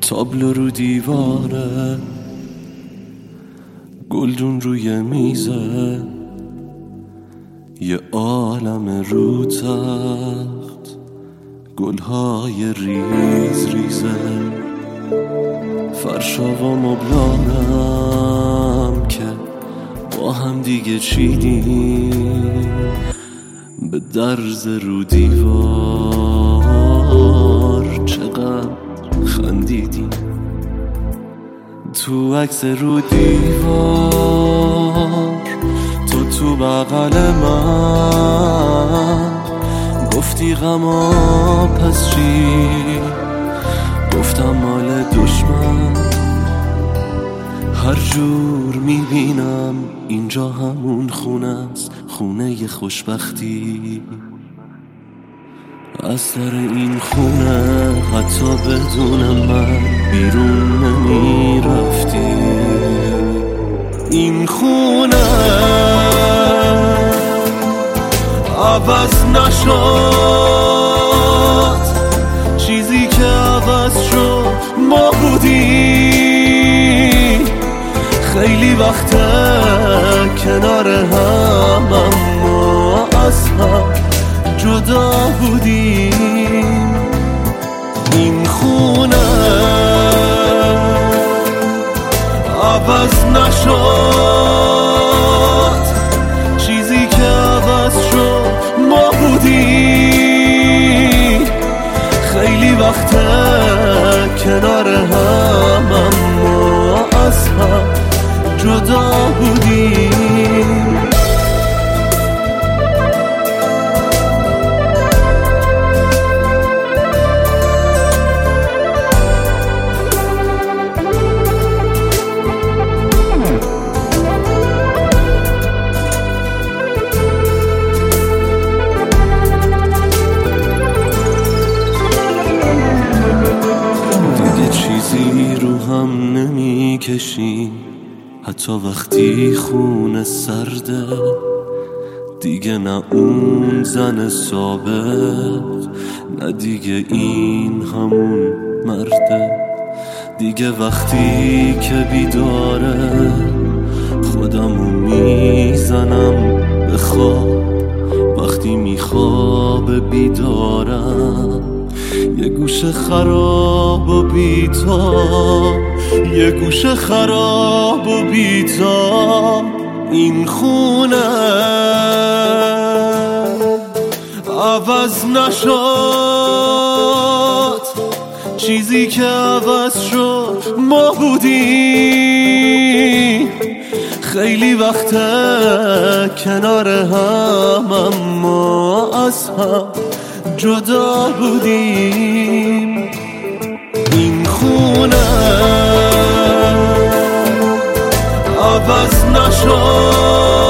تابلو رو دیواره، گلدون روی میزه، یه عالم رو تخت، گلهای ریز ریزه، فرشا و مبلانم که با هم دیگه چیدیم، به درز رو دیوار چقدر خندیدیم. تو عکس رو دیوار تو بغل من گفتی غما پس چی؟ گفتم مال دشمن. هر جور میبینم اینجا همون خونه است، خونه ی خوشبختی. از سر این خونه حتی بدون من بیرون نمیرفتی. این خونه عوض نشد، چیزی که عوض شد ما بودیم. خیلی وقته کنار هم اما از هم جدا بودیم. این خونه عوض نشد، چیزی که عوض شد ما بودیم. خیلی وقته کنار هم اما از هم جدا بودیم. چیزی رو هم نمی کشیم، حتی وقتی خونه سرده. دیگه نه اون زن ثابت، نه دیگه این همون مرده. دیگه وقتی که بیداره خودمو میزنم به خواب. وقتی میخوابه بیدارم، یه گوشه خراب و بی‌تاب، یه گوشه خراب و بی‌تاب. این خونه عوض نشد، چیزی که عوض شد ما بودیم. خیلی وقته کنار هم اما از هم جدا بودیم. این خونه عوض نشد،